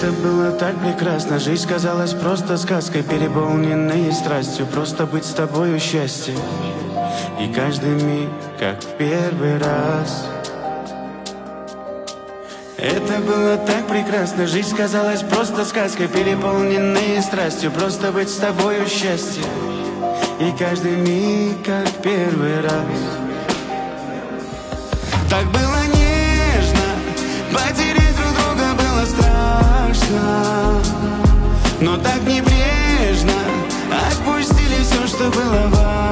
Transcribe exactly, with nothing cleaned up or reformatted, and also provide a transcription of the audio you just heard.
Это было так прекрасно. Жизнь казалась просто сказкой, переполненной страстью. Просто быть с тобою счастье. И каждый миг, как в первый раз. Это было так прекрасно. Жизнь казалась просто сказкой, переполненной страстью. Просто быть с тобою счастье. И каждый миг, как в первый раз. Так было нежно, потерять друг друга было страшно. Но так небрежно отпустили все, что было важно.